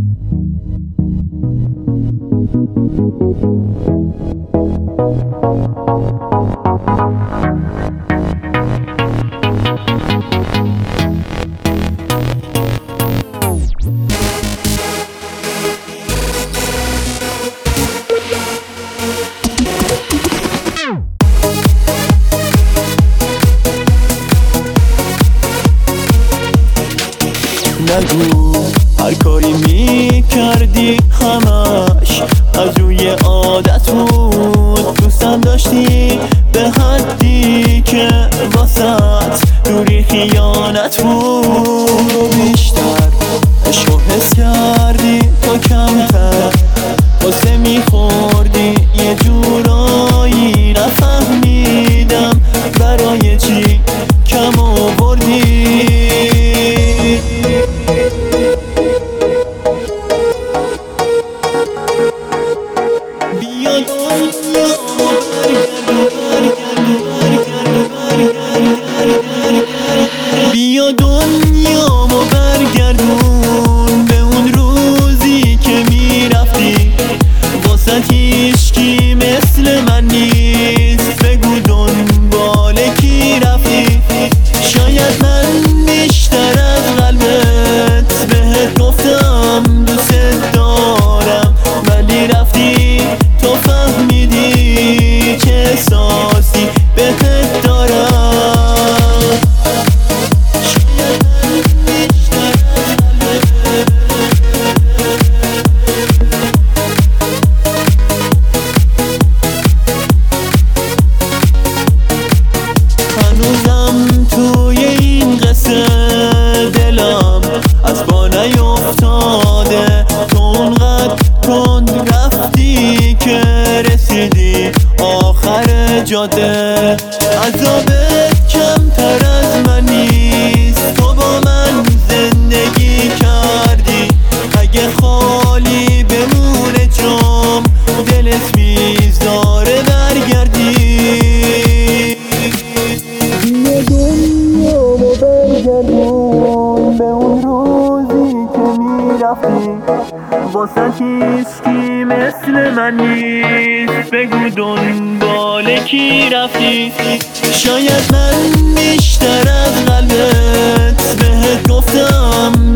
نگو هر کاری میکردی همش از روی عادت بود، دوستم داشتی به حدی که واسط دوری خیانت بود. بیشتر عشقو حس کردی تو کمتر واسه میخوردی یه جورایی، نفهمیدم برای چی کم آوردی. بیا دنیامو برگردون به اون روزی که میرفتی، واسه هیچکی مثل من نیست، بگو دنبال کی رفتی. شاید من بیشتر از قلبت بهت گفتم دوست دارم، ولی رفتی تو فهمیدی چه احساسی بهت دارم. هنوزم توی این قصه دلم از پا نیفتاده، تو اونقدر تند رفتی که رسیدی آخر جاده. عذابت کمتر از من نیست، تو با من زندگی کردی، اگه خالی بمونه جام دلت میذاره برگردی. بیا دنیامو برگردون به اون روزی که میرفتی، واسه هیچکی مثل من نیست، بگو دنبال کی رفتی. شاید من بیشتر از قلبت بهت گفتم